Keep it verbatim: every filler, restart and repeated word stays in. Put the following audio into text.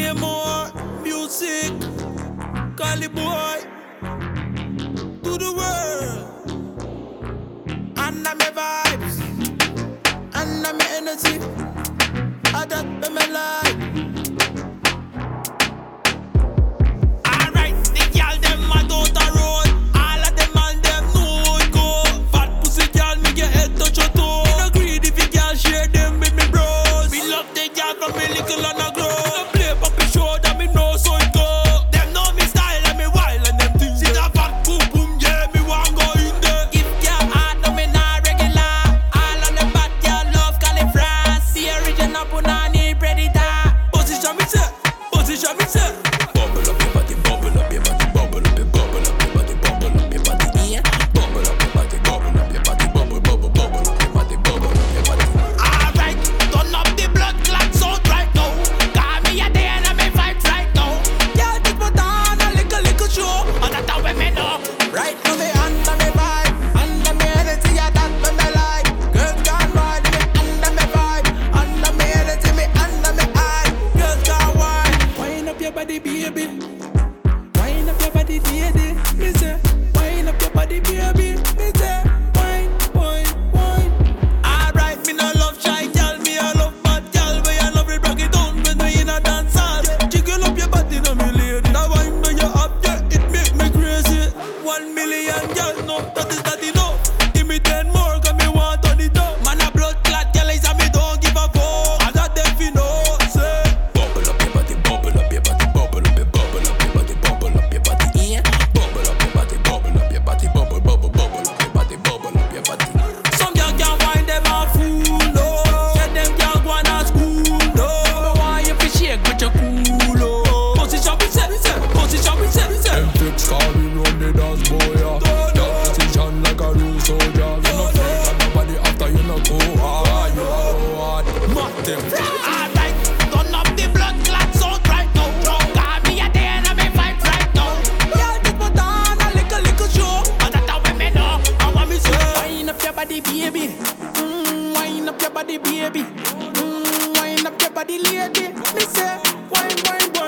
Say more music, Cali boy, to the world. And I'm my vibes, and I'm my energy. I that be my life. Alright, the girl them a out the road. All of them and them know it go. Fat pussy girl, me get head touch your toe. Me no greedy if you can't share them with me bros. Me love the girl from me little and I grow. Me no play puppy show that me know so it go. Them know me style and me wild and them things. See that fat boom boom, yeah, me want go in there. If girl hard, no me not regular. All of them bad girl love Cali France. The original punani predator. Position me say, position me say. Bubble up your body, bubble up your body, bubble up your, bubble up your body, bubble up your body. Yeah. Bubble up your body, bubble up your body, bubble, bubble, bubble up your body, bubble up your body. Alright, turn up the blood clot sound right now. Call me a day and I may fight right now. Yeah, this put on a little, little show. And that's how we me know. Right now me under me vibe, under me energy, yeah, that me me like. Girls can't ride me under me vibe, under me energy, me under me eye. Girls can't wine. Wind up your body, baby. Wind up your body, baby. Me say, wind up your body, baby. Me say, wine, wine, wine. Alright, me no love shy girl, me I love bad girl. But I love it, break it down when we in a dance hall. Jiggle up your body, no me lady. That wine when you up, yeah, it make me crazy. One million girl, no, that is not enough. Give me ten more, cause me want on it up. Man a blood clot, girl, is a me don't give a fuck. I got them fi know, say. Bubble up your body, bubble up your body, bubble up your, bubble up your body, bubble up your body. Yeah. Bubble up your body, bubble up your body, bubble, bubble, bubble up your body, bubble up your body. Some girl can't find them a fool, no. Said them girl go on a school, no. But why you fi shake with your cool, oh? Position me say, position me say, say. Them fix car we run the dance boy, yeah. That position like a real soldier. You no afraid of nobody after you no go hard. You go hard, mat them. Alright, turn up the blood clot sound right now. Call me a day and I may fight right now. Yeah, this put on a little, little show. And that's how we me know. I want me say, wind up your body, baby. Mm, wind up your body, baby. Mm, wind up your body, lady. Me say, wine, wine, wine.